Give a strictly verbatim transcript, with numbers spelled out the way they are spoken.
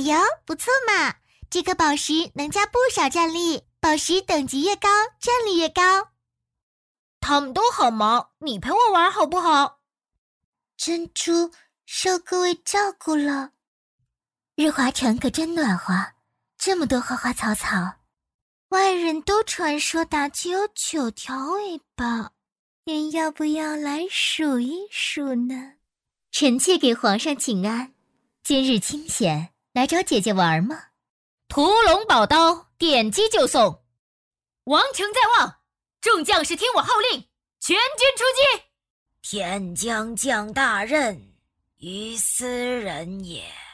哟，不错嘛！这颗宝石能加不少战力，宝石等级越高，战力越高。 他们都好忙，你陪我玩好不好？ 珍珠受各位照顾了。日华城可真暖和，这么多花花草草。外人都传说打击有九条尾巴，您要不要来数一数呢？臣妾给皇上请安，今日清闲，来找姐姐玩吗？ 屠龙宝刀，点击就送。王城在望，众将士听我号令，全军出击！ 天将降大任于斯人也。